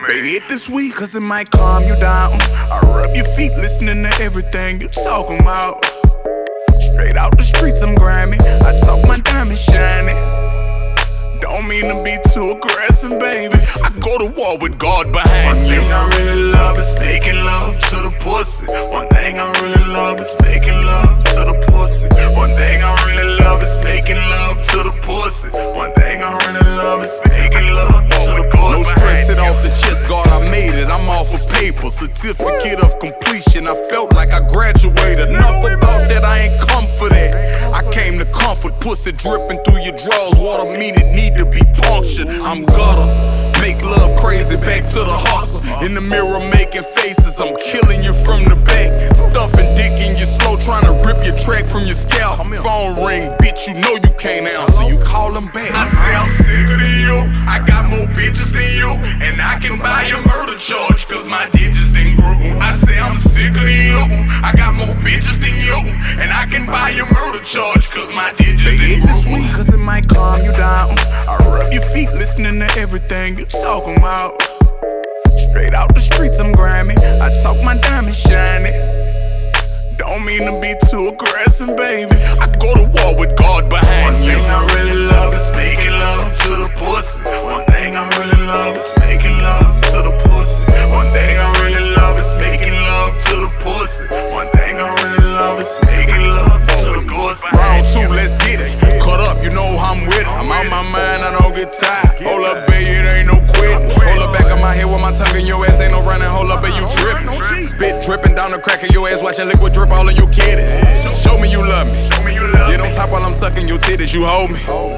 Baby, hit this weed, cause it might calm you down. I rub your feet, listening to everything you talking about. Straight out the streets, I'm grimy. I talk my diamond shining. Don't mean to be too aggressive, baby. I go to war with God behind me. One thing I really love is making love to the pussy. One thing I really love is making love to the pussy. One thing I really love is making love to the pussy. One thing I really love is making love to the pussy. No stress, it off the chest, God, I made it. I'm off of paper, certificate of completion. I felt like I graduated. Enough about that, I ain't come for that. I came to comfort, pussy dripping through your drawers. Water mean it need to be punctured. I'm gutter, make love crazy, back to the hustle. In the mirror making faces, I'm killing you from the back. Stuffing dick in your slow, trying to rip your track from your scalp. Phone ring, bitch, you know you can't answer, you call them back. I say I'm sicker than you, I got more bitches than you, and I can buy a murder charge, cause my digits didn't grow. I say I'm sicker than you, I got more bitches than you, and I can buy a murder charge, cause my digits didn't grow. Hit this weed, cause it might calm you down. I rub your feet, listening to everything you talking about. Straight out the streets, I'm grimy. I talk my diamond shining. Don't mean to be too aggressive, baby. I go to war with God behind me. One thing I really love is making love to the pussy. One thing I really love is making love to the pussy. One thing I really love is making love to the pussy. One thing I really love is making love to the pussy. Round two, let's get it. Cut up, you know I'm with it. I'm on my mind, I don't get tired. Hold up, baby, it ain't no quitting. Hold up back on my head with my tongue in your ass, ain't no running. Hold up, baby, you dripping. Spit dripping down the crack of your ass, watching liquid drip all in your kitty. Show me you love me. Get on top while I'm sucking your titties, you hold me.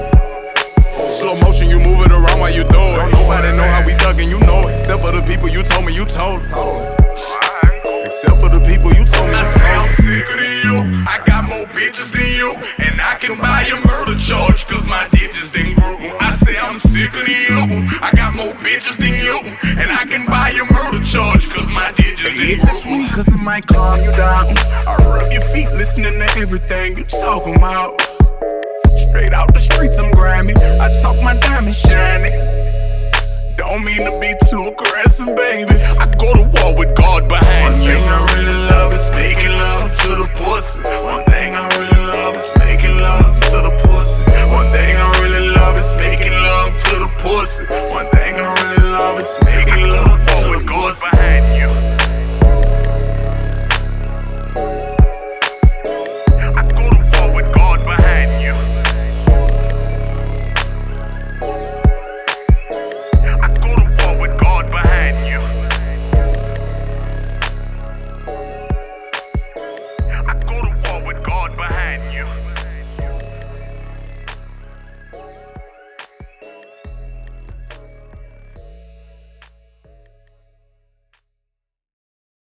Slow motion, you move it around while you throw it. Nobody know how we thuggin', you know it. Except for the people you told me, you told it. Except for the people you told me, I you say told I'm it. sicker than you, I got more bitches than you, and I can buy a murder charge, cause my digits didn't grow. I say I'm sicker than you, I got more bitches than you, and I can buy a murder charge, cause my digits Hit didn't this grow. weed, cause it might calm you down. I rub your feet, listening to everything you talking about. Straight out the streets, I'm grimy. I talk my diamond shining. Don't mean to be too aggressive, baby.